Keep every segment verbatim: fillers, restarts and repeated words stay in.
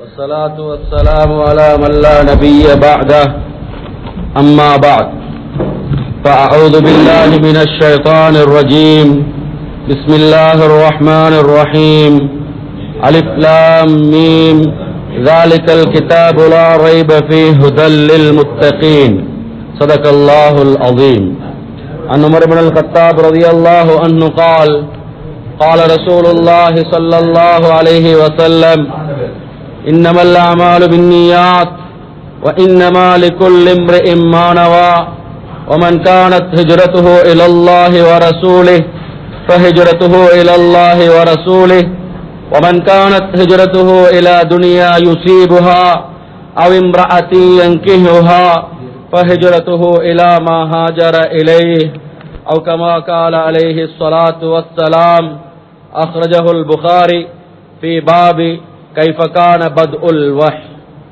والصلاة والسلام على من لا نبي بعده أما بعد فأعوذ بالله من الشيطان الرجيم بسم الله الرحمن الرحيم ألف لام ميم ذلك الكتاب لا ريب فيه هدى للمتقين صدق الله العظيم. عن عمر بن الخطاب رضي الله عنه قال قال رسول الله صلى الله عليه وسلم إنما الأعمال بالنيات وإنما لكل امرئ ما نوى ومن كانت هجرته إلى الله ورسوله فهجرته إلى الله ورسوله ومن كانت هجرته إلى دنيا يصيبها أو امرأة ينكحها فهجرته إلى ما هاجر إليه أو كما قال عليه الصلاة والسلام. أخرجه البخاري في باب كيف كان بدء الوحي.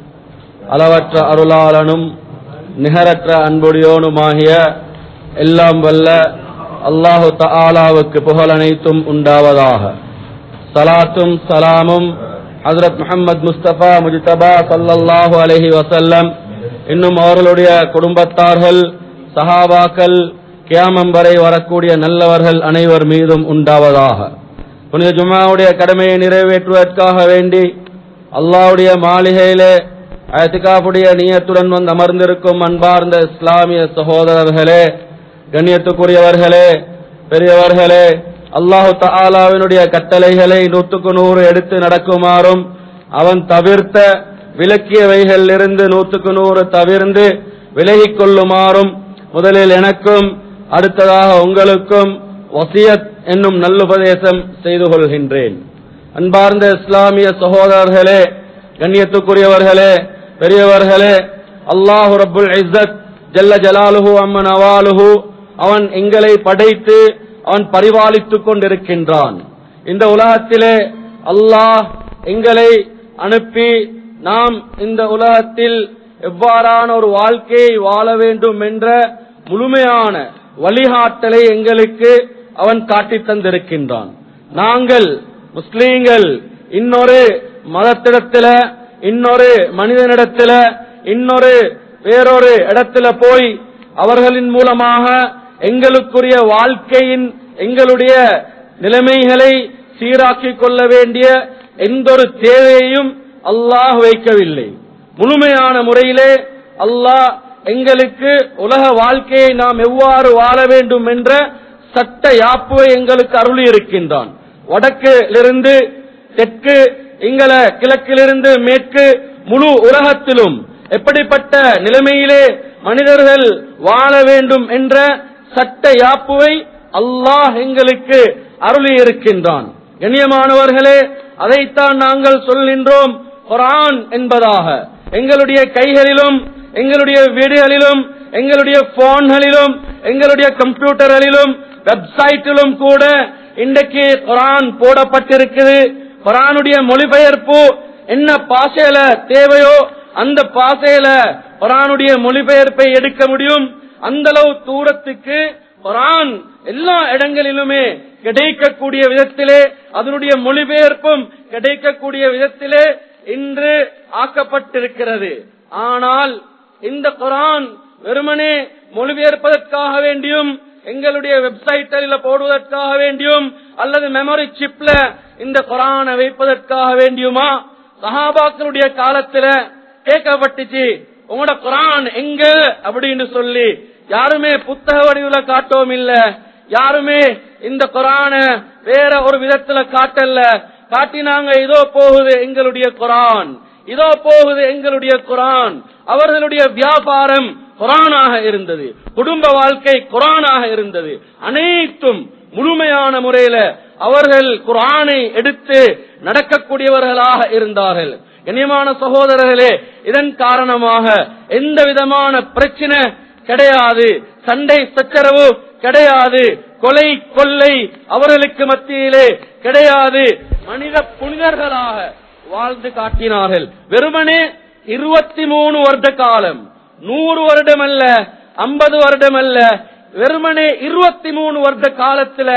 அளவற்ற அருளாளனும் நிகரற்ற அன்புடையோனுமாகிய எல்லாம் வல்ல அல்லாஹு தஆலாவுக்கு புகழ் அனைத்தும் உண்டாவதாக. சலாத்தும் சலாமும் ஹஜ்ரத் முஹம்மது முஸ்தபா முஜ்தபா ஸல்லல்லாஹு அலைஹி வஸல்லம் இன்னும் அவர்களுடைய குடும்பத்தார்கள், சஹாபாக்கள், கியாமம் வரை வரக்கூடிய நல்லவர்கள் அனைவர் மீதும் உண்டாவதாக. புனித ஜும்ஆவுடைய கடமையை நிறைவேற்றுவதற்காக வேண்டி அல்லாஹ்வுடைய மாளிகையிலே இத்காஃபுடைய நியத்துடன் வந்து அமர்ந்திருக்கும் அன்பார்ந்த இஸ்லாமிய சகோதரர்களே, கண்ணியத்துக்குரியவர்களே, பெரியவர்களே, அல்லாஹு தஆலாவினுடைய கட்டளைகளை நூற்றுக்கு நூறு எடுத்து நடக்குமாறும் அவன் தவிர்த்த விலக்கியவைகளிலிருந்து நூற்றுக்கு நூறு தவிர்ந்து விலகிக் கொள்ளுமாறும் முதலில் எனக்கும் அடுத்ததாக உங்களுக்கும் வசியத் என்னும் நல்லுபதேசம் செய்து கொள்கின்றேன். அன்பார்ந்த இஸ்லாமிய சகோதரர்களே, கண்ணியத்துக்குரியவர்களே, பெரியவர்களே, அல்லாஹு ரப்புல் இஸ்ஸத் ஜல்ல ஜலாலுஹு அம்ம நவாலுஹு அவன் எங்களை படைத்து அவன் பரிபாலித்துக் கொண்டிருக்கின்றான். இந்த உலகத்திலே அல்லாஹ் எங்களை அனுப்பி நாம் இந்த உலகத்தில் எவ்வாறான ஒரு வாழ்க்கையை வாழ வேண்டும் என்ற முழுமையான வழிகாட்டலை எங்களுக்கு அவன் காட்டித் தந்திருக்கின்றான். நாங்கள் முஸ்லீம்கள் இன்னொரு மதத்திடத்தில, இன்னொரு மனிதனிடத்தில, இன்னொரு வேறொரு இடத்துல போய் அவர்களின் மூலமாக எங்களுக்குரிய வாழ்க்கையின் எங்களுடைய நிலைமைகளை சீராக்கிக் கொள்ள வேண்டிய எந்த ஒரு தேவையையும் அல்லாஹ் வைக்கவில்லை. முழுமையான முறையிலே அல்லாஹ் எங்களுக்கு உலக வாழ்க்கையை நாம் எவ்வாறு வாழ வேண்டும் என்ற சட்ட யாப்புவை எங்களுக்கு அருளி இருக்கின்றான். வடக்கிலிருந்து தெற்கு, எங்கள கிழக்கிலிருந்து மேற்கு, முழு உலகத்திலும் எப்படிப்பட்ட நிலைமையிலே மனிதர்கள் வாழ வேண்டும் என்ற சட்ட யாப்புவை அல்லாஹ் எங்களுக்கு அருளி இருக்கின்றான். கண்ணியமானவர்களே, அதைத்தான் நாங்கள் சொல்கின்றோம் குர்ஆன் என்பதாக. எங்களுடைய கைகளிலும், எங்களுடைய வீடுகளிலும், எங்களுடைய போன்களிலும், எங்களுடைய கம்ப்யூட்டர்களிலும், வெப்சைட்டிலும் கூட இன்றைக்கு குர்ஆன் போடப்பட்டிருக்குது. குர்ஆனுடைய மொழிபெயர்ப்பு என்ன பாஷையில தேவையோ அந்த பாஷையில குர்ஆனுடைய மொழிபெயர்ப்பை எடுக்க முடியும். அந்த அளவு தூரத்துக்கு குர்ஆன் எல்லா இடங்களிலுமே கிடைக்கக்கூடிய விதத்திலே, அதனுடைய மொழிபெயர்ப்பும் கிடைக்கக்கூடிய விதத்திலே இன்று ஆக்கப்பட்டிருக்கிறது. ஆனால் இந்த குர்ஆன் வெறுமனே மொழிபெயர்ப்பதற்காக வேண்டியும், எங்களுடைய வெப்சைட்டில் போடுவதற்காக வேண்டியும், அல்லது மெமரி சிப்ல இந்த குர்ஆனை வைப்பதற்காக வேண்டியுமா? சஹாபாக்களுடைய காலத்துல கேட்கப்பட்டுச்சு, உங்களோட குர்ஆன் எங்க அப்படின்னு சொல்லி. யாருமே புத்தக வடிவுல காட்டவும் இல்ல, யாருமே இந்த குர்ஆனை வேற ஒரு விதத்துல காட்டல. காட்டினாங்க, இதோ போகுது எங்களுடைய குர்ஆன், இதோ போகுது எங்களுடைய குர்ஆன். அவர்களுடைய வியாபாரம் குர்ஆனாக இருந்தது, குடும்ப வாழ்க்கை குர்ஆனாக இருந்தது. அனைத்தும் முழுமையான முறையில அவர்கள் குர்ஆனை எடுத்து நடக்கக்கூடியவர்களாக இருந்தார்கள். கண்ணியமான சகோதரர்களே, இதன் காரணமாக எந்த விதமான பிரச்சனை கிடையாது, சண்டை சச்சரவு கிடையாது, கொலை கொள்ளை அவர்களுக்கு மத்தியிலே கிடையாது. மனித புனிதர்களாக வாழ்ந்து காட்டினார்கள். வெறுமனே இருபத்தி மூணு வருட காலம், நூறு வருடம் அல்ல, ஐம்பது வருடம் அல்ல, வெறுமனே இருபத்தி மூணு வருட காலத்துல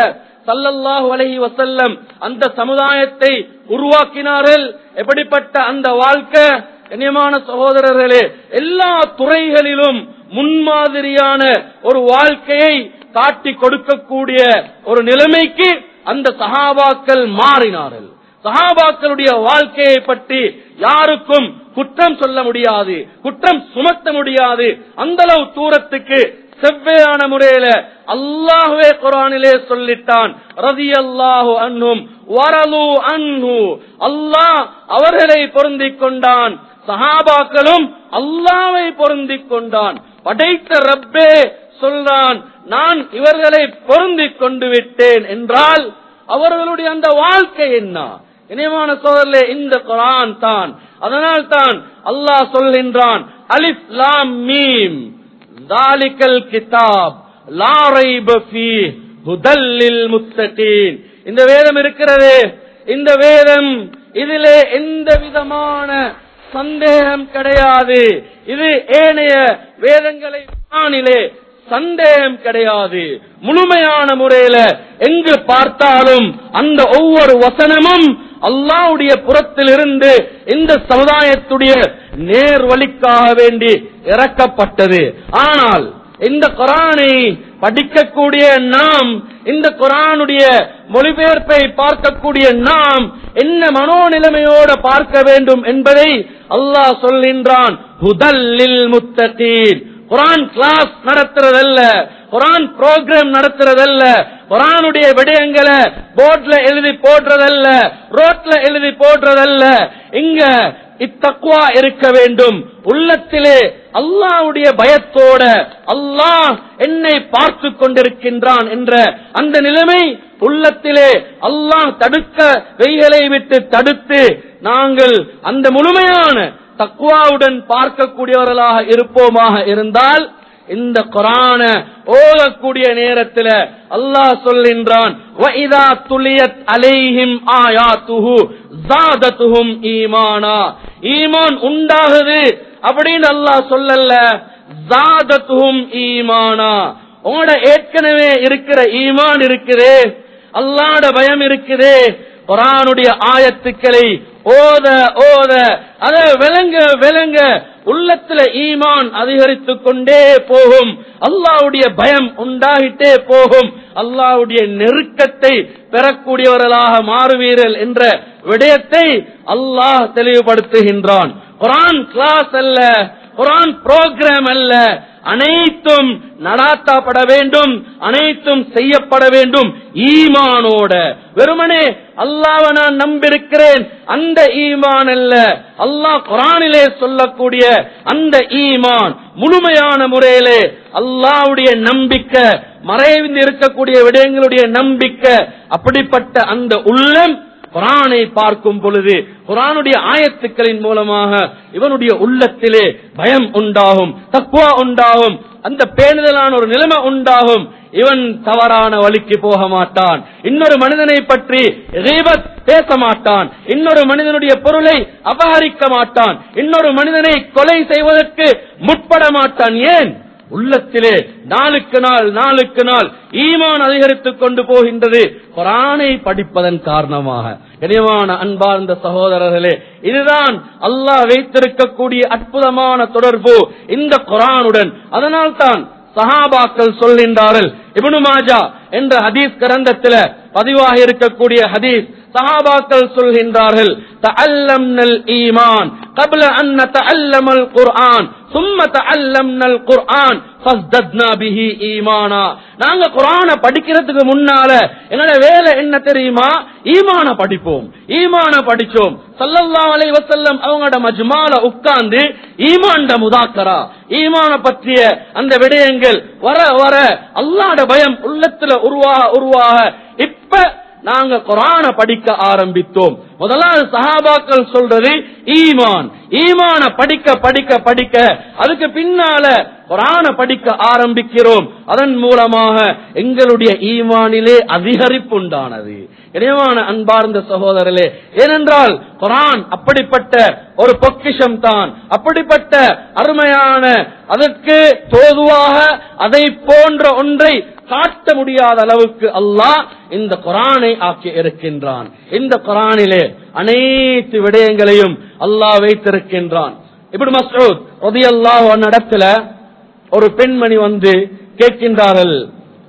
ஸல்லல்லாஹு அலைஹி வஸல்லம் அந்த சமுதாயத்தை உருவாக்கினார்கள். எப்படிப்பட்ட அந்த வாழ்க்கை கண்ணியமான சகோதரர்களே, எல்லா துறைகளிலும் முன்மாதிரியான ஒரு வாழ்க்கையை காட்டி கொடுக்கக்கூடிய ஒரு நிலைமைக்கு அந்த சஹாபாக்கள் மாறினார்கள். சஹாபாக்களுடைய வாழ்க்கையை பற்றி யாருக்கும் குற்றம் சொல்ல முடியாது, குற்றம் சுமத்த முடியாது. அந்த அளவு தூரத்துக்கு செவ்வையான முறையில அல்லாஹ்வே குர்ஆனிலே சொல்லிட்டான், ரலியல்லாஹு அன்ஹும் வரலு அன்ஹு, அல்லாஹ் அவர்களை பொருந்திக் கொண்டான், சஹாபாக்களும் அல்லாஹ்வை பொருந்திக் கொண்டான். படைத்த ரப்பே சொல்றான், நான் இவர்களை பொருந்திக் கொண்டு விட்டேன் என்றால் அவர்களுடைய அந்த வாழ்க்கை என்ன? இனிமான சோதரர்களே, இந்த குர்ஆன் தான். அதனால் தான் அல்லாஹ் சொல்கின்றான், அலிஃப் லாம் மீம் ஸாலிகல் கிதாப் லா ரைப ஃபீஹ் ஹுதல் லில் முத்தகீன். இந்த வேதம் இருக்கிறது, இந்த வேதம் இதிலே எந்த விதமான சந்தேகம் கிடையாது. இது ஏனைய வேதங்களை காணிலே சந்தேகம் கிடையாது. முழுமையான முறையில எங்கு பார்த்தாலும் அந்த ஒவ்வொரு வசனமும் அல்லாஹ்வுடைய புறத்திலிருந்து இந்த சமுதாயத்துடைய நேர்வழிக்காக வேண்டி இறக்கப்பட்டது. ஆனால் இந்த குர்ஆனை படிக்கக்கூடிய நாம், இந்த குர்ஆனுடைய மொழிபெயர்ப்பை பார்க்கக்கூடிய நாம் என்ன மனோநிலைமையோடு பார்க்க வேண்டும் என்பதை அல்லாஹ் சொல்கின்றான். ஹுதல் லில் முத்தகீன். குர்ஆன் கிளாஸ் நடத்துறதல்ல, குர்ஆன் ப்ரோக்ராம் நடத்துறதல்ல, குர்ஆனுடைய விடயங்களை போர்ட்ல எழுதி போடுறதல்ல, ரோட்ல எழுதி போடுறதல்ல. இங்க இத்தக்வா இருக்க வேண்டும் உள்ளத்திலே. அல்லாஹ்வுடைய பயத்தோட அல்லாஹ் என்னை பார்த்து கொண்டிருக்கின்றான் என்ற அந்த நிலைமை உள்ளத்திலே அல்லாஹ் தடுக்க வெய்களை விட்டு தடுத்து நாங்கள் அந்த முழுமையான தக்வாவுடன் பார்க்கக்கூடியவர்களாக இருப்போமாக இருந்தால் இந்த குர்ஆனை ஓதக்கூடிய நேரத்தில் அல்லாஹ் சொல்கின்றான், வஇதா துலியத் அலைஹிம் ஆயாத்துஹு ஸாதத்துஹும் ஈமானா. ஈமான் உண்டாகுது அப்படின்னு அல்லாஹ் சொல்லல, ஸாதத்துஹும் ஈமானா. உங்களோட ஏற்கனவே இருக்கிற ஈமான் இருக்குதே, அல்லாஹ்வுடைய பயம் இருக்குதே, குர்ஆனுடைய ஆயத்துக்களை ஓத ஓத அத விளங்க விளங்க உள்ளத்துல ஈமான் அதிகரித்துக் கொண்டே போகும், அல்லாஹ்வுடைய பயம் உண்டாகிட்டே போகும், அல்லாஹ்வுடைய நெருக்கத்தை பெறக்கூடியவர்களாக மாறுவீர்கள் என்ற விடயத்தை அல்லாஹ் தெளிவுபடுத்துகின்றான். குர்ஆன் கிளாஸ் அல்ல, குர்ஆன் புரோகிராம் அல்ல, அனைத்தும் நடாத்தப்பட வேண்டும், அனைத்தும் செய்யப்பட வேண்டும் ஈமானோட. வெறுமனே அல்லாஹ்வை நான் நம்பியிருக்கிறேன் அந்த ஈமான் அல்ல, அல்லாஹ் குர்ஆனிலே சொல்லக்கூடிய அந்த ஈமான் முழுமையான முறையிலே அல்லாஹ்வுடைய நம்பிக்கை, மறைந்து இருக்கக்கூடிய விடயங்களுடைய நம்பிக்கை. அப்படிப்பட்ட அந்த உள்ளம் குர்ஆனை பார்க்கும் பொழுது குர்ஆனுடைய ஆயத்துக்களின் மூலமாக இவனுடைய உள்ளத்திலே பயம் உண்டாகும், தக்வா உண்டாகும், அந்த பேணுதலான ஒரு நிலைமை உண்டாகும். இவன் தவறான வழிக்கு போக மாட்டான், இன்னொரு மனிதனை பற்றி கீபத் பேச மாட்டான், இன்னொரு மனிதனுடைய பொருளை அபகரிக்க மாட்டான், இன்னொரு மனிதனை கொலை செய்வதற்கு முற்பட மாட்டான். ஏன்? உள்ளத்திலே நாளுக்கு நாள் நாளுக்கு நாள் ஈமான் அதிகரித்துக் கொண்டு போகின்றது குர்ஆனை படிப்பதன் காரணமாக. கனிவான அன்பார்ந்த சகோதரர்களே, இதுதான் அல்லாஹ் வைத்திருக்கக்கூடிய அற்புதமான தொடர்பு இந்த குர்ஆனுடன். அதனால் தான் சஹாபாக்கள் சொல்கின்றார்கள், இப்னு மாஜா என்ற ஹதீஸ் கிரந்தத்தில் பதிவாக இருக்கக்கூடிய ஹதீஸ், சஹாபாக்கள் சொல்கின்றார்கள், தஅல்லம்னல் ஈமான் قبل أن نتعلم القرآن ثم تعلمنا القرآن فازددنا به ஈமானா. நாங்க குர்ஆனை படிக்கிறதுக்கு முன்னால என்னோட வேலை என்ன தெரியுமா? ஈமான படிப்போம், ஈமான படிச்சோம். ஸல்லல்லாஹு அலைஹி வஸல்லம் அவங்களோட மஜ்மால உட்கார்ந்து ஈமான்ட முதாக்கரா, ஈமான பற்றிய அந்த விடயங்கள் வர வர அல்லாஹ்வுடைய பயம் உள்ளத்துல உருவாக உருவாக இப்ப நாங்க குர்ஆனை படிக்க ஆரம்பித்தோம். முதலாவது சஹாபாக்கள் சொல்றது ஈமான், ஈமான படிக்க படிக்க படிக்க அதுக்கு பின்னால குர்ஆனை படிக்க ஆரம்பிக்கிறோம். அதன் மூலமாக எங்களுடைய ஈமானிலே அதிகரிப்பு உண்டானது. இறைவான அன்பார்ந்த சகோதரர்களே, ஏனென்றால் குர்ஆன் அப்படிப்பட்ட ஒரு பொக்கிஷம் தான், அப்படிப்பட்ட அருமையான, அதற்கு தோதுவாக அதை போன்ற ஒன்றை காட்ட முடியாத அளவுக்கு அல்லாஹ் இந்த குர்ஆனை ஆக்கி இருக்கின்றான். இந்த குர்ஆனிலே அனைத்து விடயங்களையும் அல்லாஹ் வைத்திருக்கின்றான். இப்னு மஸ்ஊத் ரலியல்லாஹு அன்ஹு இடத்துல ஒரு பெண்மணி வந்து கேட்கின்றார்கள்,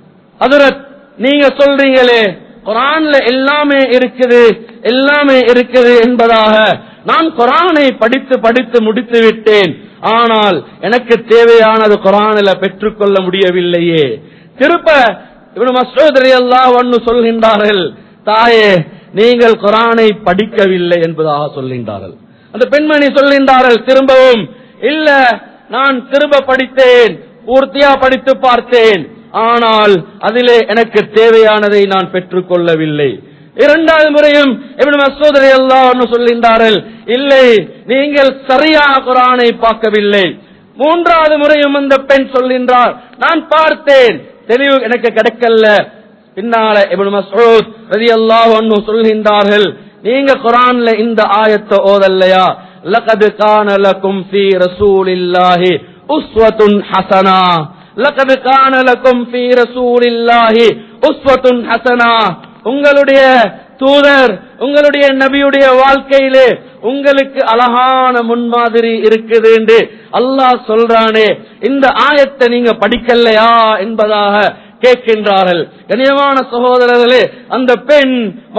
ஹஜ்ரத் நீங்க சொல்றீங்களே குர்ஆன்ல எல்லாமே இருக்குது எல்லாமே இருக்குது என்பதாக, நான் குர்ஆனை படித்து படித்து முடித்து விட்டேன், ஆனால் எனக்கு தேவையானது குர்ஆனில பெற்றுக்கொள்ள முடியவில்லையே. திருப்ப இப்னு மஸ்ஊத் ரலியல்லாஹு அன்ஹு சொல்கின்றார்கள், தாயே நீங்கள் குர்ஆனை படிக்கவில்லை என்பதாக சொல்கின்றார்கள். அந்த பெண்மணி சொல்கின்றார்கள் திரும்பவும், இல்ல நான் திரும்ப படித்தேன், பூர்த்தியா படித்து பார்த்தேன், ஆனால் அதிலே எனக்கு தேவையானதை நான் பெற்றுக் கொள்ளவில்லை. இரண்டாவது முறையும் இப்னு மஸ்ஊத் ரலியல்லாஹு அன்ஹு சொல்கின்றார்கள், இல்லை நீங்கள் சரியாக குர்ஆனை பார்க்கவில்லை. மூன்றாவது முறையும் அந்த பெண் சொல்கின்றார், நான் பார்த்தேன், தெளிவு எனக்கு கிடைக்கல. பின்னால இப்னு மஸ்ஊத் ரலியல்லாஹு அன்ஹு சொல்கின்றார்கள், நீங்க குர்ஆன்ல இந்த ஆயத்தை ஓதல்லையா, லகத் கான லகும் ஃபீ ரசூலில்லாஹி உஸ்வத்துன் ஹஸனா, லகத் கான லகும் ஃபீ ரசூலில்லாஹி உஸ்வத்துன் ஹஸனா, உங்களுடைய தூதர் உங்களுடைய நபியுடைய வாழ்க்கையிலே உங்களுக்கு அழகான முன்மாதிரி இருக்குது என்று அல்லாஹ் சொல்றானே, இந்த ஆயத்தை நீங்க படிக்கலையா என்பதாக கேட்கின்றார்கள். கண்ணியமான சகோதரர்களே, அந்த பெண்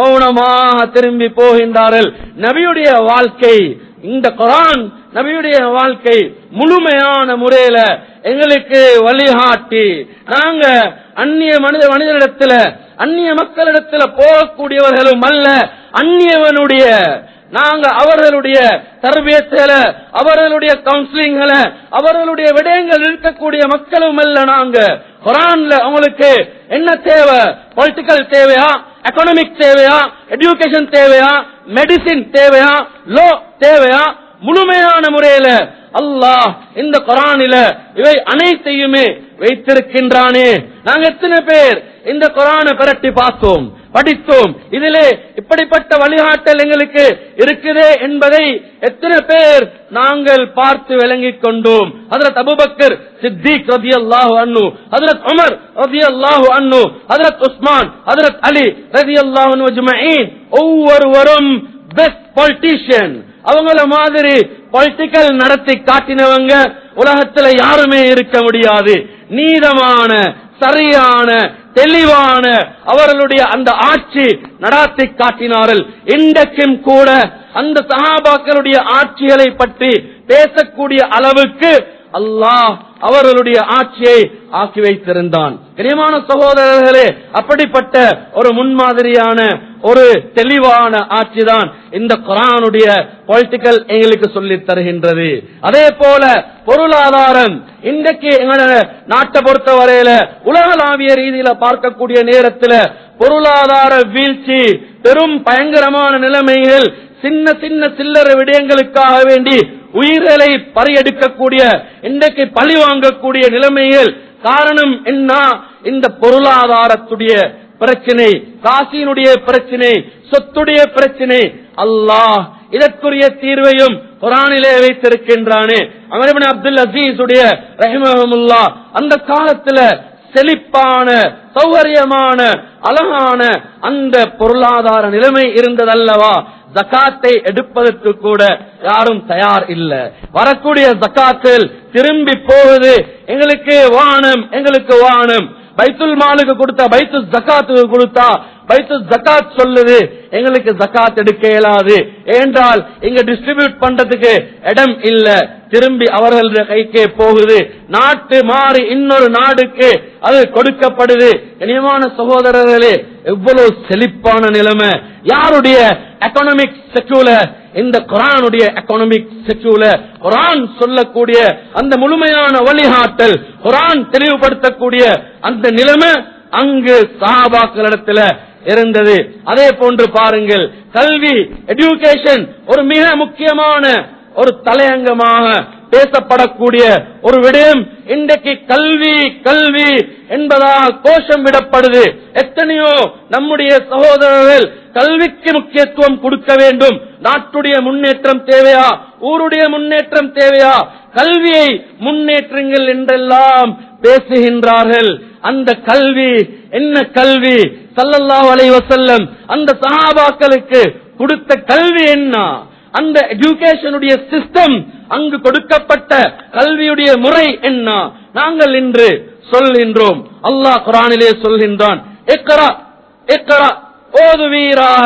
மௌனமாக திரும்பி போகின்றார்கள். நபியுடைய வாழ்க்கை, இந்த குர்ஆன் நபியுடைய வாழ்க்கை முழுமையான முறையில எங்களுக்கு வழிகாட்டி, நாங்க அந்நிய மனித மனிதனிடத்துல அந்நிய மக்களிடத்துல போகக்கூடியவர்களும் அல்ல, அந்நியவனுடைய நாங்க அவர்களுடைய தர்பியத்துல அவர்களுடைய கவுன்சிலிங்ல அவர்களுடைய விடயங்கள் இருக்கக்கூடிய மக்களும் அல்ல. நாங்க குர்ஆன்ல உங்களுக்கு என்ன தேவை, பொலிட்டிக்கல் தேவையா, எகனாமிக் தேவையா, எஜுகேஷன் தேவையா, மெடிசின் தேவையா, லோ தேவையா, முழுமையான முறையில அல்லாஹ் இந்த குர்ஆனில இவை அனைத்தையுமே வைத்திருக்கின்றானே. நாங்க எத்தனை பேர் இந்த குர்ஆனை பிரட்டி பார்த்தோம், படித்தோம், இதிலே இப்படிப்பட்ட வழிகாட்டல் எங்களுக்கு இருக்குதே என்பதை எத்தனை பேர் நாங்கள் பார்த்து விளங்கிக் கொண்டோம். ஹஜ்ரத் அபூபக்கர் சித்திக் ரலியல்லாஹு அன்ஹு, ஹஜ்ரத் உமர் ரலியல்லாஹு அன்ஹு, ஹஜ்ரத் உஸ்மான், ஹஜ்ரத் அலி ரலியல்லாஹு அன்ஹு அஜ்மஈன் ஒவ்வொருவரும் பெஸ்ட் பொலிட்டிஷியன். அவங்கள மாதிரி பொலிட்டிக்கல் நடத்தி காட்டினவங்க உலகத்துல யாருமே இருக்க முடியாது. நீதமான சரியான தெளிவான அவர்களுடைய அந்த ஆட்சி நடாத்தி காட்டினார்கள். இன்றைக்கும் கூட அந்த சஹாபாக்களுடைய ஆட்சிகளை பற்றி பேசக்கூடிய அளவுக்கு அல்லாஹ் அவர்களுடைய ஆட்சியை ஆக்கி வைத்திருந்தான். கண்ணியமான சகோதரர்களே, அப்படிப்பட்ட ஒரு முன்மாதிரியான ஒரு தெளிவான ஆட்சி தான் இந்த குர்ஆனுடைய பொலிட்டிக்கல் எங்களுக்கு சொல்லித் தருகின்றது. அதே போல பொருளாதாரம், இன்றைக்கு எங்களோட நாட்டை பொறுத்தவரையில உலகளாவிய ரீதியில பார்க்கக்கூடிய நேரத்தில் பொருளாதார வீழ்ச்சி, பெரும் பயங்கரமான நிலைமைகள், சின்ன சின்ன சில்லறை விடயங்களுக்காக வேண்டி உயிர்களை பறியெடுக்கக்கூடிய, இன்றைக்கு பழி வாங்கக்கூடிய நிலைமைகள். காரணம் என்ன? இந்த பொருளாதாரத்துடைய பிரச்சனை, காசினுடைய பிரச்சனை, சொத்துடைய பிரச்சனை. அல்லாஹ் இதற்குரிய தீர்வையும் குர்ஆனிலே வைத்திருக்கின்றானே. உமர் இப்னு அப்துல் அசீஸ் உடைய ரஹிமஹுல்லாஹ் அந்த காலத்துல செழிப்பான சௌகரியமான அழகான அந்த பொருளாதார நிலைமை இருந்ததல்லவா, ஜகாத்தை எடுப்பதற்கு கூட யாரும் தயார் இல்ல. வரக்கூடிய ஜகாத்தில் திரும்பி போகுது, எங்களுக்கு வானம் எங்களுக்கு வானம். பைத்துல் மாலுக்கு கொடுத்தா, பைத்து ஜகாத்துக்கு கொடுத்தா, பைத்து ஜகாத் சொல்லுது எங்களுக்கு ஜகாத் எடுக்க இயலாது, ஏனென்றால் இங்க டிஸ்ட்ரிபியூட் பண்றதுக்கு இடம் இல்ல. திரும்பி அவர்களுடைய கைக்கே போகுது, நாட்டு மாறி இன்னொரு நாடுக்கு அது கொடுக்கப்படுது. கண்ணியமான சகோதரர்களே, எவ்வளவு செழிப்பான நிலைமை! யாருடைய எகனாமிக் செக்யூலர்? இந்த குர்ஆனுடைய எகனாமிக் செக்யூலர். குர்ஆன் சொல்லக்கூடிய அந்த முழுமையான வழிகாட்டல், குர்ஆன் தெளிவுபடுத்தக்கூடிய அந்த நிலைமை அங்கு சஹாபாக்களிடத்தில் இருந்தது. அதே போன்று பாருங்கள், கல்வி, எஜுகேஷன் ஒரு மிக முக்கியமான ஒரு தலையங்கமாக பேசப்படக்கூடிய ஒரு விடயம். இன்றைக்கு கல்வி கல்வி என்பதாக கோஷம் விடப்படுது. எத்தனையோ நம்முடைய சகோதரர்கள் கல்விக்கு முக்கியத்துவம் கொடுக்க வேண்டும். நாட்டுடைய முன்னேற்றம் தேவையா, ஊருடைய முன்னேற்றம் தேவையா, கல்வியை முன்னேற்றங்கள் என்றெல்லாம் பேசுகின்றார்கள். அந்த கல்வி என்ன கல்வி? ஸல்லல்லாஹு அலைஹி வஸல்லம் அந்த சஹாபாக்களுக்கு கொடுத்த கல்வி என்ன? அந்த எஜுகேஷனுடைய சிஸ்டம், அங்கு கொடுக்கப்பட்ட கல்வியுடைய முறை என்ன? நாங்கள் இன்று சொல்கின்றோம். அல்லாஹ் குர்ஆனிலே சொல்கின்றான், இக்ரா இக்ரா, ஓதுவீராக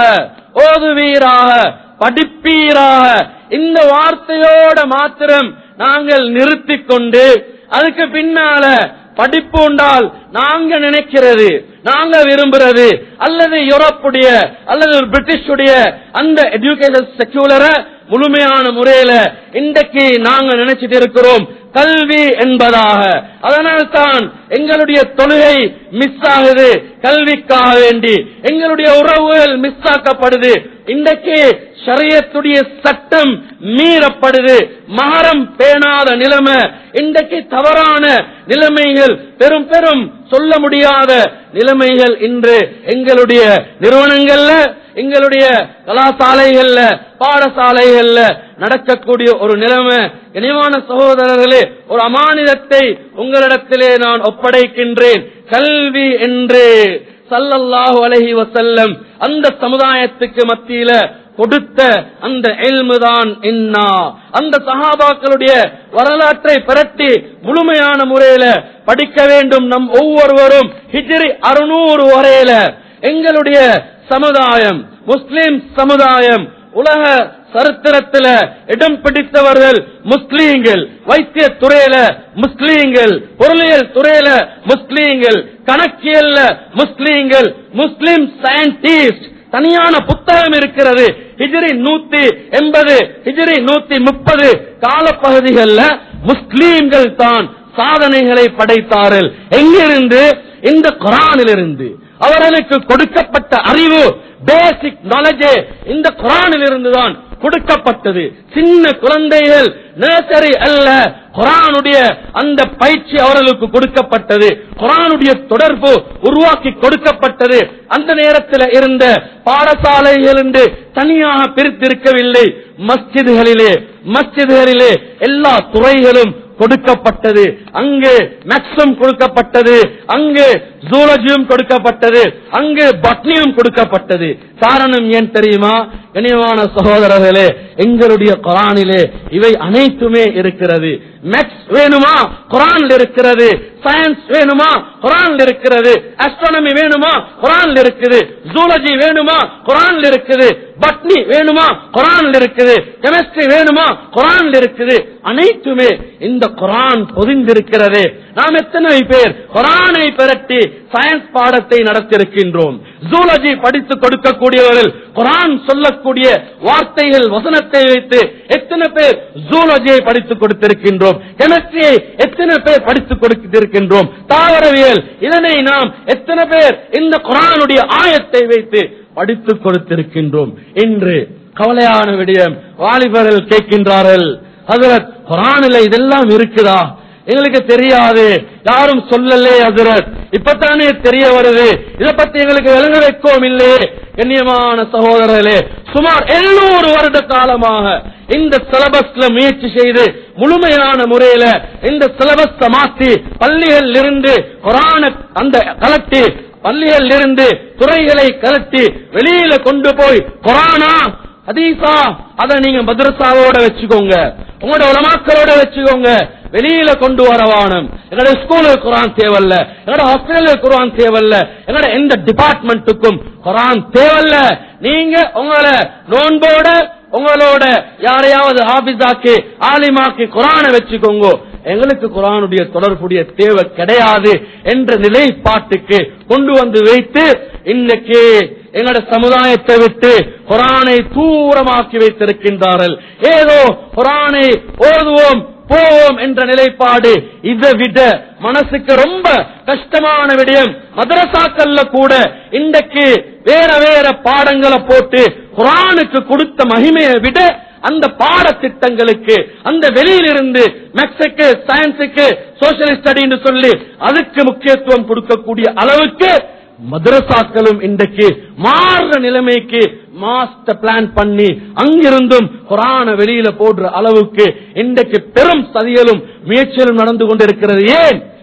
ஓதுவீராக படிப்பீராக. இந்த வார்த்தையோட மாத்திரம் நாங்கள் நிறுத்திக் கொண்டு அதுக்கு பின்னால படிப்பு உண்டால் நாங்க நினைக்கிறது, நாங்க விரும்புறது, அல்லது யூரோப்புடைய அல்லது பிரிட்டிஷுடைய அந்த எஜுகேஷன் செக்யூலர முழுமையான முறையில இன்றைக்கு நாங்க நினைச்சிட்டு இருக்கிறோம் கல்வி என்பதாக. அதனால்தான் எங்களுடைய தொழுகை மிஸ் ஆகுது, கல்விக்காக வேண்டி எங்களுடைய உறவுகள் மிஸ் ஆக்கப்படுது. இன்றைக்கு ஷரியத்துடைய சட்டம் மீறப்படுது, மஹரம் பேணாத நிலைமை, இன்றைக்கு தவறான நிலைமைகள், பெரும் பெரும் சொல்ல முடியாத நிலைமைகள் இன்று எங்களுடைய நிறுவனங்கள்ல, எங்களுடைய கலாசாலைகள்ல, பாடசாலைகள்ல நடக்கக்கூடிய ஒரு நிலைமை. இனிமான சகோதரர்களே, ஒரு அமானிதத்தை உங்களிடத்திலே நான் ஒப்படைக்கின்றேன். கல்வி என்று ஸல்லல்லாஹு அலைஹி வஸல்லம் அந்த சமுதாயத்துக்கு மத்தியில கொடுத்த அந்த இல்முதான் என்ன? அந்த சஹாபாக்களுடைய வரலாற்றை பிரட்டி முழுமையான முறையில படிக்க வேண்டும். நம் ஒவ்வொருவரும் ஹிஜ்ரி அறுநூறு வரையில எங்களுடைய சமுதாயம், முஸ்லிம் சமுதாயம், உலக சரித்திரத்தில் இடம் பிடித்தவர்கள் முஸ்லீம்கள், வைத்திய துறையில முஸ்லீம்கள், பொருளியல் துறையில முஸ்லீம்கள், கணக்கியல்ல முஸ்லீம்கள், முஸ்லிம் சயின்டிஸ்ட் தனியான புத்தகம் இருக்கிறது. ஹிஜ்ரி நூத்தி எண்பது ஹிஜ்ரி நூத்தி முப்பது காலப்பகுதிகளில் முஸ்லீம்கள் தான் சாதனைகளை படைத்தார்கள். எங்கிருந்து? இந்த குர்ஆனிலிருந்து. அவர்களுக்கு கொடுக்கப்பட்ட அறிவு, பேசிக் நாலேஜ் இந்த குர்ஆனில் இருந்துதான் கொடுக்கப்பட்டது. சின்ன குழந்தைகள் நர்சரி அல்ல, குர்ஆனுடைய அந்த பயிற்சி அவர்களுக்கு கொடுக்கப்பட்டது. குர்ஆனுடைய தொடர்பு உருவாக்கி கொடுக்கப்பட்டது. அந்த நேரத்தில் இருந்த பாடசாலைகள் என்று தனியாக பிரித்திருக்கவில்லை. மஸ்ஜிதுகளிலே மஸ்ஜிதுகளிலே எல்லா துறைகளும் கொடுக்கப்பட்டது. அங்கு மேக்ஸும் கொடுக்கப்பட்டது, அங்கு ஜூலஜியும் கொடுக்கப்பட்டது, அங்கு பாட்னியும் கொடுக்கப்பட்டது. காரணம் ஏன் தெரியுமா? கனிவான சகோதரர்களே, எங்களுடைய குர்ஆனிலே இவை அனைத்துமே இருக்கிறது. மேக்ஸ் வேணுமா? குர்ஆனில் இருக்கிறது. சயின்ஸ் வேணுமா? குர்ஆனில் இருக்கிறது. ஆஸ்ட்ரோனமி வேணுமா? குர்ஆனில் இருக்குது. ஜூலஜி வேணுமா? குர்ஆனில் இருக்குது. பாட்னி வேணுமா? குர்ஆனில் இருக்குது. கெமிஸ்ட்ரி வேணுமா? குர்ஆனில் இருக்குது. அனைத்துமே இந்த குர்ஆன் பொதிந்திருக்கிறது. நாம் எத்தனை பேர் குர்ஆனை பிரட்டி சயின்ஸ் பாடத்தை நடத்தியிருக்கின்றோம்? ஜூலஜி படித்து கொடுக்கக்கூடியவர்கள் குர்ஆன் சொல்லக்கூடிய வார்த்தைகள் வசனத்தை வைத்து எத்தனை பேர் ஜூலஜியை படித்துக் கொடுத்திருக்கின்றோம்? கெமிஸ்ட்ரியை எத்தனை பேர் படித்துக் கொடுத்திருக்கின்றோம்? தாவரவியல் இதனை நாம் எத்தனை பேர் இந்த குர்ஆனுடைய ஆயத்தை வைத்து படித்துக் கொடுத்திருக்கின்றோம்? இன்று கவலையான விடயம், வாலிபர்கள் கேட்கின்றார்கள், ஹஜ்ரத் குர்ஆனில் இதெல்லாம் இருக்குதா? எங்களுக்கு தெரியாது, யாரும் சொல்லலே ஹஜ்ரத், இப்பத்தானே தெரிய வருது, இதை பத்தி எங்களுக்கு விளங்க வைக்கவும் இல்லையே. கண்ணியமான சகோதரர்களே, சுமார் எழுநூறு வருட காலமாக இந்த சிலபஸ்ல முயற்சி செய்து முழுமையான முறையில இந்த சிலபஸ் மாற்றி பள்ளிகள் இருந்து குர்ஆனை அந்த கலட்டி, பள்ளிகள் இருந்து துறைகளை கலட்டி வெளியில கொண்டு போய் குர்ஆனா ஹதீஸா அதை நீங்க மதரசாவோட வச்சுக்கோங்க, உங்களோட உலமாக்களோட வச்சுக்கோங்க, வெளியில கொண்டு வரவானும். எங்களோட ஸ்கூலுக்கு குர்ஆன் தேவையில்ல, எங்களோட ஹாஸ்பிட்டலுக்கு குர்ஆன் தேவையில்ல, எங்களோட எந்த டிபார்ட்மெண்ட்டுக்கும் குர்ஆன் தேவையில்ல. நீங்க உங்களை நோன்போட உங்களோட யாரையாவது ஹாஃபிஸாக்கி ஆலிமாக்கி குர்ஆனை வச்சுக்கோங்க, எங்களுக்கு குர்ஆனுடைய தொடர்புடைய தேவை கிடையாது என்ற நிலைப்பாட்டுக்கு கொண்டு வந்து வைத்து இன்னைக்கு எங்களோட சமுதாயத்தை விட்டு குர்ஆனை தூரமாக்கி வைத்திருக்கின்றார்கள். ஏதோ குர்ஆனை ஓதுவோம் போவோம் என்ற நிலைப்பாடு. இதை விட மனசுக்கு ரொம்ப கஷ்டமான விடயம், மதரசாக்கள்ல கூட இன்றைக்கு வேற வேற பாடங்களை போட்டு குர்ஆனுக்கு கொடுத்த மகிமையை விட அந்த பாடத்திட்டங்களுக்கு, அந்த வெளியிலிருந்து மேக்ஸுக்கு, சயின்ஸுக்கு, சோசியல் ஸ்டடின்னு சொல்லி அதுக்கு முக்கியத்துவம் கொடுக்கக்கூடிய அளவுக்கு மதரசாக்களும் இன்றைக்கு மாறுற நிலைமைக்கு மாஸ்டர் பிளான் பண்ணி அங்கிருந்தும் குர்ஆனை வெளியில போடுற அளவுக்கு இன்றைக்கு பெரும் சதிகளும் முயற்சிகளும் நடந்து கொண்டிருக்கிறது. ஏன்?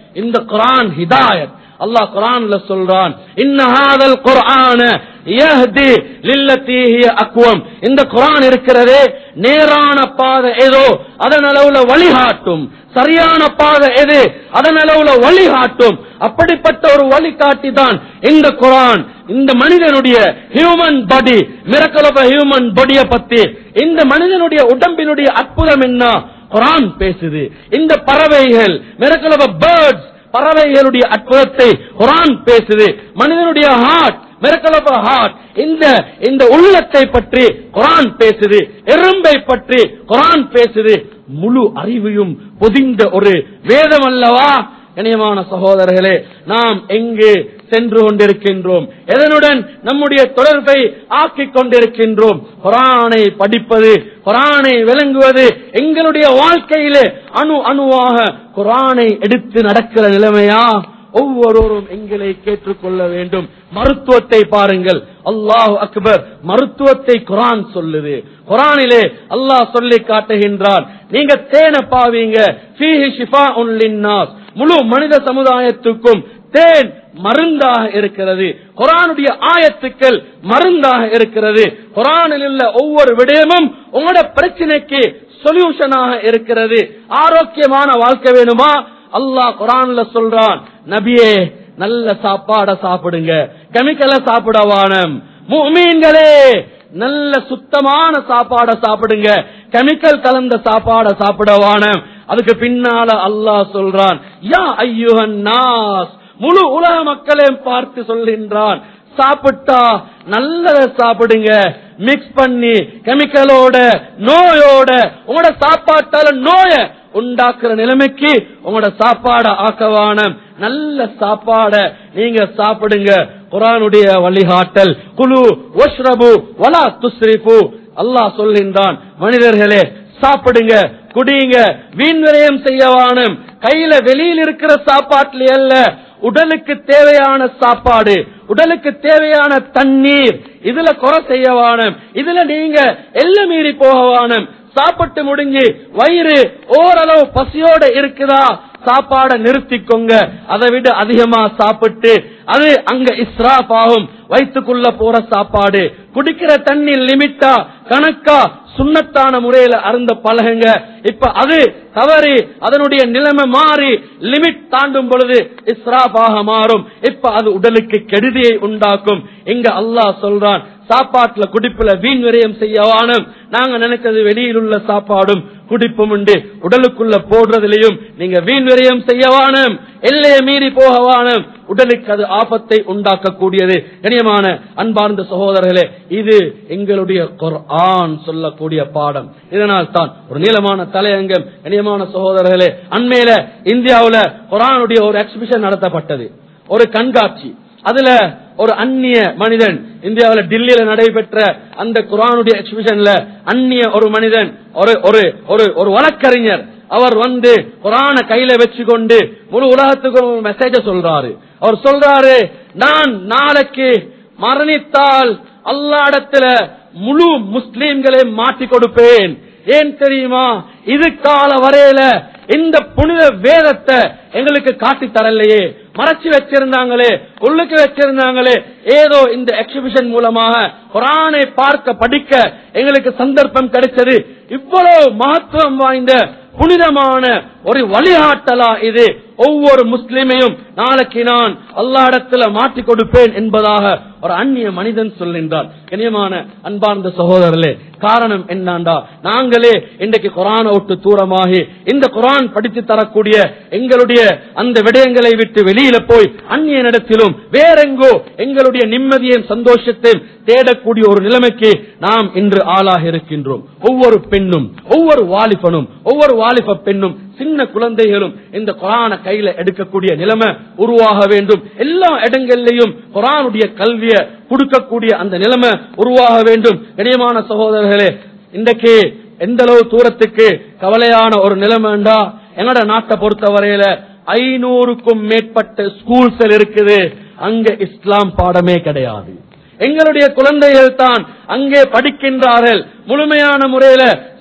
இந்த குர்ஆன் ஹிதாயத். அல்லாஹ் குர்ஆன்ல சொல்றான், இன்ன ஹாதல் குர்ஆன யஹ்தி லில்லதி ஹிய அக்வம். இந்த குர்ஆன் இருக்கிறதே நேரான பாதை ஏதோ அதன் அளவுல வழிகாட்டும், சரியான பாதை எது அதன் அளவுல வழிகாட்டும். அப்படிப்பட்ட ஒரு வழிகாட்டி தான் இந்த குர்ஆன். இந்த மனிதனுடைய human body, miracle of human பாடியை பத்தி, இந்த மனிதனுடைய உடம்பினுடைய அற்புதம் என்ன குர்ஆன் பேசுது. இந்த பறவைகள், மிரக்கல் ஆஃப் பேர்ட்ஸ், பறவைகளுடைய அற்புதத்தை குர்ஆன் பேசுது. மனிதனுடைய ஹார்ட், மிரக்கல் ஆஃப் ஹார்ட், இந்த இந்த உள்ளத்தை பற்றி குர்ஆன் பேசுது. எறும்பை பற்றி குர்ஆன் பேசுது. முழு அறிவையும் பொதிந்த ஒரு வேதம் அல்லவா? கண்ணியமான சகோதரர்களே, நாம் எங்கு சென்று கொண்டிருக்கின்றோம்? எதனுடன் நம்முடைய தொடர்பை ஆக்கிக் கொண்டிருக்கின்றோம்? குர்ஆனை படிப்பது, குர்ஆனை விளங்குவது, எங்களுடைய வாழ்க்கையிலே அணு அணுவாக குர்ஆனை எடுத்து நடக்கிற நிலைமையா? ஒவ்வொருவரும் எங்களை கேட்டுக்கொள்ள வேண்டும். மருத்துவத்தை பாருங்கள், அல்லாஹ் அக்பர், மருத்துவத்தை குர்ஆன் சொல்லுது. குர்ஆனிலே அல்லாஹ் சொல்லி காட்டுகின்றான், நீங்க தேனை பாவீங்க, ஃபீஹி ஷிஃபாஉன் லின்னாஸ், முழு மனித சமுதாயத்துக்கும் தேன் மருந்தாக இருக்கிறது. குர்ஆனுடைய ஆயத்துக்கள் மருந்தாக இருக்கிறது. குர்ஆனில் உள்ள ஒவ்வொரு விடயமும் உங்களோட பிரச்சனைக்கு சொல்யூஷனாக இருக்கிறது. ஆரோக்கியமான வாழ்க்கை வேணுமா? அல்லாஹ் குர்ஆன்ல சொல்றான், நபியே நல்ல சாப்பாட சாப்பிடுங்க, கெமிக்கலை சாப்பிடவானம். முஃமின்களே நல்ல சுத்தமான சாப்பாட சாப்பிடுங்க, கெமிக்கல் கலந்த சாப்பாட சாப்பிடவானம். அதுக்கு பின்னால அல்லாஹ் சொல்றான், யா அய்யுஹன் நாஸ், முழு உலக மக்களையும் பார்த்து சொல்கின்றான், சாப்பிட்டா நல்லத சாப்பிடுங்க, மிக்ஸ் பண்ணி கெமிக்கலோட நோயோட உங்களோட சாப்பாட்டால நோய உண்டாக்குற நிலைமைக்கு உங்களோட சாப்பாட ஆக்கவானம். நல்ல சாப்பாட நீங்க சாப்பிடுங்க. குர்ஆனுடைய வழிகாட்டல், குலு வஷ்ரபு வலா துஸ்ரிஃபு. அல்லாஹ் சொல்கின்றான், மனிதர்களே சாப்பிடுங்க, குடிங்க, வீண் விரயம் செய்யவானும். கையில வெளியில் இருக்கிற சாப்பாட்டுல அல்ல, உடலுக்கு தேவையான சாப்பாடு, உடலுக்கு தேவையான தண்ணீர், இதுல குறை செய்யவானும். இதுல நீங்க எல்லாம் மீறி போகவானும். சாப்பிட்டு முடிஞ்சு வயிறு ஓரளவு பசியோட இருக்குதா, சாப்பாட நிறுத்திக்கோங்க. அதை விட அதிகமா சாப்பிட்டு அது அங்க இஸ்ராப் ஆகும். வயிற்றுக்குள்ள போற சாப்பாடு, குடிக்கிற தண்ணி லிமிட்டா கணக்கா சுண்ணத்தான முறையில அருந்த பழகுங்க. இப்ப அது தவறி அதனுடைய நிலைமை மாறி லிமிட் தாண்டும் பொழுது இஸ்ராபாக மாறும். இப்ப அது உடலுக்கு கெடுதியை உண்டாக்கும். இங்க அல்லாஹ் சொல்றான், சாப்பாட்டுல குடிப்புல வீண் விரயம் செய்யவானும். நாங்க நினைக்கிறது வெளியில் உள்ள சாப்பாடும் குடிப்பும் உண்டு, உடலுக்குள்ள போடுறதுலயும் நீங்க வீண் விரயம் செய்யவானும், எல்லையை மீறி போகவானும். உடலுக்கு அது ஆபத்தை உண்டாக்கக்கூடியது. கண்ணியமான அன்பார்ந்த சகோதரர்களே, இது எங்களுடைய குர்ஆன் சொல்லக்கூடிய பாடம். இதனால் தான் ஒரு நீளமான தலையங்கம். கண்ணியமான சகோதரர்களே, அண்மையில இந்தியாவுல குர்ஆனுடைய ஒரு எக்ஸிபிஷன் நடத்தப்பட்டது, ஒரு கண்காட்சி. அதுல ஒரு அந்நிய மனிதன், இந்தியாவில் டில்லியில நடைபெற்ற அந்த குர்ஆனுடைய எக்ஸிபிஷன்ல அந்நிய ஒரு மனிதன், ஒரு ஒரு ஒரு வழக்கறிஞர், அவர் வந்து குர்ஆன கையில வச்சு கொண்டு முழு உலகத்துக்கு ஒரு மெசேஜ சொல்றாரு. அவர் சொல்றாரு, நான் நாளைக்கு மரணித்தால் அல்லாஹ்விடத்துல முழு முஸ்லிம்களை மாற்றி கொடுப்பேன். ஏன் தெரியுமா? இது கால வரையில இந்த புனித வேதத்தை எங்களுக்கு காட்டி தரலையே, மறைச்சு வச்சிருந்தாங்களே, உள்ளுக்கு வச்சிருந்தாங்களே. ஏதோ இந்த எக்ஸிபிஷன் மூலமாக குர்ஆனை பார்க்க படிக்க எங்களுக்கு சந்தர்ப்பம் கிடைச்சது. இவ்வளவு மகத்துவம் வாய்ந்த புனிதமான ஒரு வழிகாட்டலா இது? ஒவ்வொரு முஸ்லிமையும் நாளைக்கு நான் அல்லாஹ்விடத்துல மாற்றி கொடுப்பேன் என்பதாக ஒரு அந்நிய மனிதன் சொல்கின்றார். கண்ணியமான அன்பார்ந்த சகோதரர்களே, காரணம் என்னண்டா, நாங்களே இன்றைக்கு குர்ஆனை விட்டு தூரமாகி இந்த குர்ஆன் படித்து தரக்கூடிய எங்களுடைய அந்த விடயங்களை விட்டு வெளியில போய் அந்நிய இடத்திலும் வேறெங்கோ எங்களுடைய நிம்மதியையும் சந்தோஷத்தையும் தேடக்கூடிய ஒரு நிலைமைக்கு நாம் இன்று ஆளாக இருக்கின்றோம். ஒவ்வொரு பெண்ணும், ஒவ்வொரு வாலிபனும், ஒவ்வொரு வாலிப பெண்ணும், சின்ன குழந்தைகளும் இந்த குர்ஆனை கையில எடுக்கக்கூடிய நிலைமை உருவாக வேண்டும். எல்லா இடங்களிலும் குர்ஆனுடைய கல்வியை கொடுக்கக்கூடிய அந்த நிலைமை உருவாக வேண்டும். கண்ணியமான சகோதரர்களே, இன்றைக்கு எந்த அளவு தூரத்துக்கு கவலையான ஒரு நிலைமைண்டா, எங்கட நாட்டை பொறுத்தவரையில ஐநூறுக்கும் மேற்பட்ட ஸ்கூல்ஸ் இருக்குது, அங்க இஸ்லாம் பாடமே கிடையாது. எங்களுடைய குழந்தைகள் தான் அங்கே படிக்கின்றார்கள். முழுமையான முறையில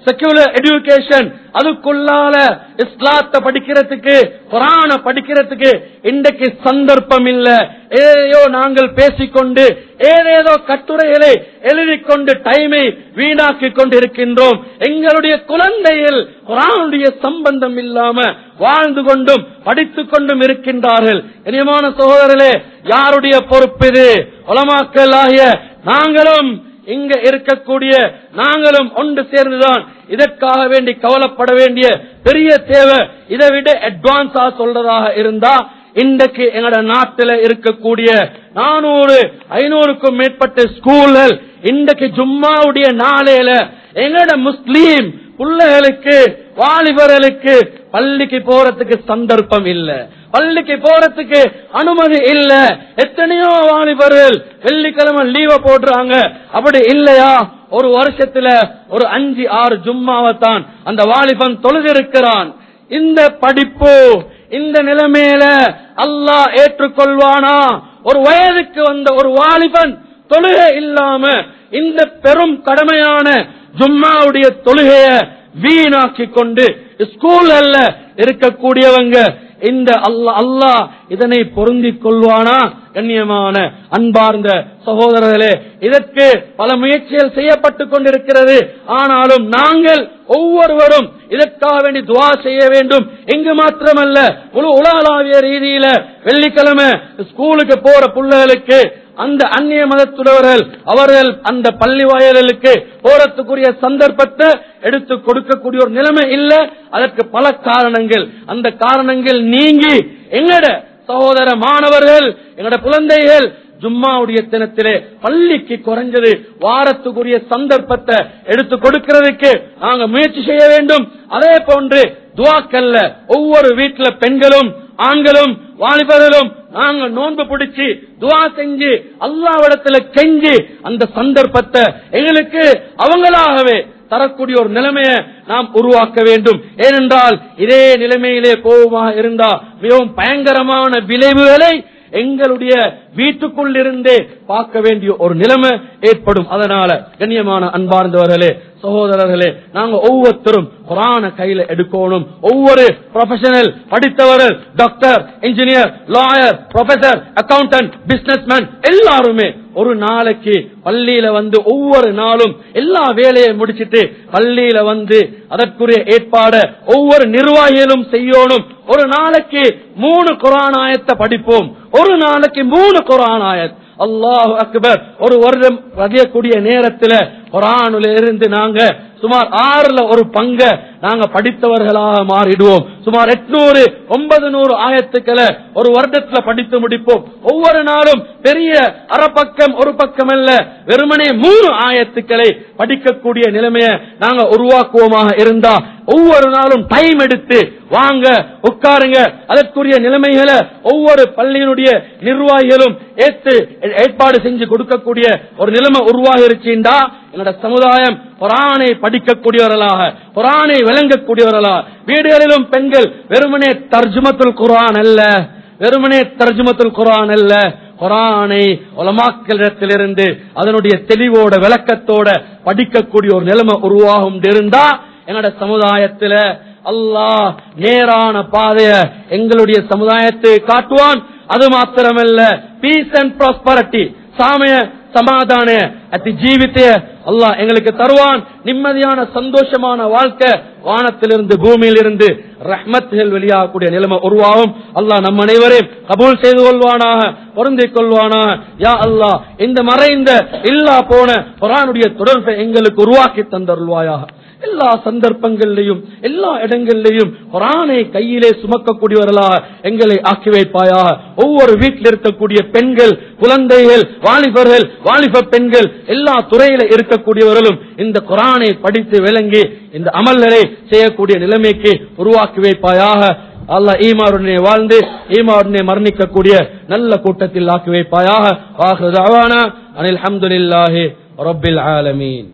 செக்யூலர் எஜுகேஷன், அதுக்குள்ளால இஸ்லாத்தை படிக்கிறதுக்கு, குர்ஆனை படிக்கிறதுக்கு இன்றைக்கு சந்தர்ப்பம் இல்ல. ஏதோ நாங்கள் பேசிக்கொண்டு ஏதேதோ கட்டுரைகளை எழுதிக்கொண்டு டைமை வீணாக்கி கொண்டு இருக்கின்றோம். எங்களுடைய குழந்தைகள் குர்ஆனுடைய சம்பந்தம் இல்லாம வாழ்ந்து கொண்டும் படித்துக் கொண்டும் இருக்கின்றார்கள். இனிமான சகோதரர்களே, யாருடைய பொறுப்பு இது? உலமாக்களாகிய நாங்களும் இங்க இருக்கக்கூடிய நாங்களும் ஒன்று சேர்ந்துதான் இதற்காக வேண்டி கவலைப்பட வேண்டிய பெரிய தேவை. இதை விட அட்வான்ஸா சொல்றதாக இருந்தா இன்றைக்கு எங்கட நாட்டில் இருக்கக்கூடிய நானூறு ஐநூறுக்கும் மேற்பட்ட ஸ்கூல்கள் இன்றைக்கு ஜும்மாவுடைய நாளையில எங்கட முஸ்லீம் பிள்ளைகளுக்கு வாலிபர்களுக்கு பள்ளிக்கு போறதுக்கு சந்தர்ப்பம் இல்ல, பள்ளிக்கு போறதுக்கு அனுமதி இல்ல. எத்தனையோ வாலிபர்கள் வெள்ளிக்கிழமை லீவ போடுறாங்க. அப்படி இல்லையா, ஒரு வருஷத்துல ஒரு அஞ்சு ஆறு ஜும்மாவத்தான் அந்த வாலிபன் தொழுதிருக்கிறான். இந்த படிப்பு இந்த நிலைமையில அல்லாஹ் ஏற்றுக்கொள்வானா? ஒரு வயதுக்கு வந்த ஒரு வாலிபன் தொழுகை இல்லாம இந்த பெரும் கடமையான ஜும்மாவுடைய தொழுகைய வீணாக்கி கொண்டு ஸ்கூல்ல இருக்கக்கூடியவங்க இந்த அல்லாஹ் அல்லாஹ் இதனை பொருந்திக் கொள்வானா? கண்ணியமான அன்பார்ந்த சகோதரர்களே, இதற்கு பல முயற்சிகள் செய்யப்பட்டுக் கொண்டிருக்கிறது. ஆனாலும் நாங்கள் ஒவ்வொருவரும் இதற்காக வேண்டி துஆ செய்ய வேண்டும். இங்கு மாத்திரமல்ல, முழு உலகளாவிய ரீதியில வெள்ளிக்கிழமை ஸ்கூலுக்கு போற பிள்ளைகளுக்கு அந்த அந்நிய மதத்துடையவர்கள் அவர்கள் அந்த பள்ளி வாயில்களுக்கு போறதுக்குரிய சந்தர்ப்பத்தை எடுத்து கொடுக்கக்கூடிய ஒரு நிலைமை இல்ல. அதற்கு பல காரணங்கள். அந்த காரணங்கள் நீங்கி எங்கட சகோதர மாணவர்கள் எங்கட குழந்தைகள் ஜும்மாவுடைய தினத்திலே பள்ளிக்கு குறைஞ்சது வாரத்துக்குரிய சந்தர்ப்பத்தை எடுத்து கொடுக்கிறதுக்கு நாங்க முயற்சி செய்ய வேண்டும். அதே போன்று துஆக்கல்ல ஒவ்வொரு வீட்டுல பெண்களும் ஆண்களும் வாலிபர்களும் நாங்க நோன்பு பிடிச்சு துஆ செஞ்சு அல்லாஹ்விடத்துல கெஞ்சி அந்த சந்தர்ப்பத்தை எங்களுக்கு அவங்களாகவே தரக்கூடிய ஒரு நிலைமையை நாம் உருவாக்க வேண்டும். ஏனென்றால் இதே நிலைமையிலே போவமாக இருந்தா மிகவும் பயங்கரமான விளைவுகளை எங்களுடைய வீட்டுக்குள் இருந்தே பார்க்க வேண்டிய ஒரு நிலைமை ஏற்படும். அதனால கண்ணியமான அன்பார்ந்தவர்களே, சகோதரர்களே, நாங்க ஒவ்வொருத்தரும் குர்ஆனை கையில எடுக்கணும். ஒவ்வொரு ப்ரொஃபஷனல் படித்தவர்கள், doctor, engineer, lawyer, professor, accountant, businessman எல்லாருமே ஒரு நாளைக்கு பள்ளியில வந்து ஒவ்வொரு நாளும் எல்லா வேலையை முடிச்சிட்டு பள்ளியில வந்து அதற்குரிய ஏற்பாடு ஒவ்வொரு நிர்வாகிகளும் செய்யணும். ஒரு நாளைக்கு மூணு குர்ஆன் ஆயத்தை படிப்போம். ஒரு நாளைக்கு மூணு குர்ஆன் ஆயத். அல்லாஹு அக்பர். ஒரு வருடம் வகையக்கூடிய நேரத்தில் குர்ஆனில் இருந்து நாங்க சுமார் ஆறுல ஒரு பங்க நாங்க படித்தவர்களாக மாறிடுவோம். சுமார் எட்நூறு ஒன்பது நூறு ஆயத்துக்களை ஒரு வருடத்துல படித்து முடிப்போம். ஒவ்வொரு நாளும் பெரிய அரைப்பக்கம் ஒரு பக்கம் அல்ல, வெறுமனே மூணு ஆயத்துக்களை படிக்கக்கூடிய நிலைமையை நாங்க உருவாக்குவோமாக இருந்தா ஒவ்வொரு நாளும் டைம் எடுத்து வாங்க உட்காருங்க. அதற்குரிய நிலைமைகளை ஒவ்வொரு பள்ளியினுடைய நிர்வாகிகளும் ஏற்று ஏற்பாடு செஞ்சு கொடுக்கக்கூடிய ஒரு நிலைமை உருவாகிருச்சுண்டா என்னோட சமுதாயம் குர்ஆனை படிக்கக்கூடியவர்களாக, குர்ஆனை விளங்கக்கூடியவர்களாக, வீடுகளிலும் பெண்கள் வெறுமனே தர்ஜுமத்துல் குர்ஆன் அல்ல, வெறுமனே தர்ஜுமத்துல் குர்ஆன் அல்ல, குர்ஆனை உலமாக்களிடத்திலிருந்து அதனுடைய தெளிவோட விளக்கத்தோட படிக்கக்கூடிய ஒரு நிலைமை உருவாகும் இருந்தா என்னோட சமுதாயத்துல அல்லாஹ் நேரான பாதைய எங்களுடைய சமுதாயத்தை காட்டுவான். அது மாத்திரமல்ல, பீஸ் அண்ட் ப்ராஸ்பரிட்டி, சாமய சமாதான அத்தி ஜீவித்த அல்லாஹ் எங்களுக்கு தருவான். நிம்மதியான சந்தோஷமான வாழ்க்கை வானத்திலிருந்து பூமியிலிருந்து ரஹ்மத்துகள் வெளியாகக்கூடிய நிலைமை உருவாகும். அல்லாஹ் நம் அனைவரையும் கபூல் செய்து கொள்வானாக, பொருந்திக் கொள்வானாக. யா அல்லாஹ், இந்த மறைந்த இல்லா போன குர்ஆனுடைய தொடர்பை எங்களுக்கு உருவாக்கி தந்தருள்வாயாக. எல்லா சந்தர்ப்பங்களிலையும் எல்லா இடங்களிலையும் குர்ஆனை கையிலே சுமக்கக்கூடியவர்களாக எங்களை ஆக்கி வைப்பாயாக. ஒவ்வொரு வீட்டில் இருக்கக்கூடிய பெண்கள், குழந்தைகள், வாலிபர்கள், வாலிப பெண்கள், எல்லா துறையில இருக்கக்கூடியவர்களும் இந்த குர்ஆனை படித்து விளங்கி இந்த அமல்களை செய்யக்கூடிய நிலைமைக்கு உருவாக்கி வைப்பாயாக. அல்லாஹ் ஈமானுடனே வாழ்ந்து ஈமானுடனே மரணிக்கக்கூடிய நல்ல கூட்டத்தில் ஆக்கி வைப்பாயாக. ஆகிரு தஅவானா அனில் ஹம்துலில்லாஹி ரப்பில் ஆலமீன்.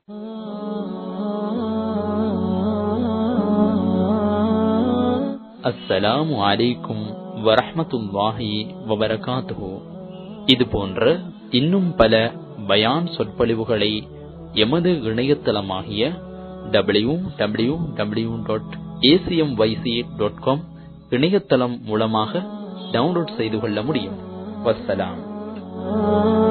அஸ்ஸலாமு அலைக்கும் வரஹ்மத்துல்லாஹி வபரகாத்துஹு. இது போன்ற இன்னும் பல பயான் சொற்பொழிவுகளை எமது இணையதளமாகிய W W W dot ACM YC dot com இணையதளம் மூலமாக டவுன்லோட் செய்து கொள்ள முடியும். வஸ்ஸலாம்.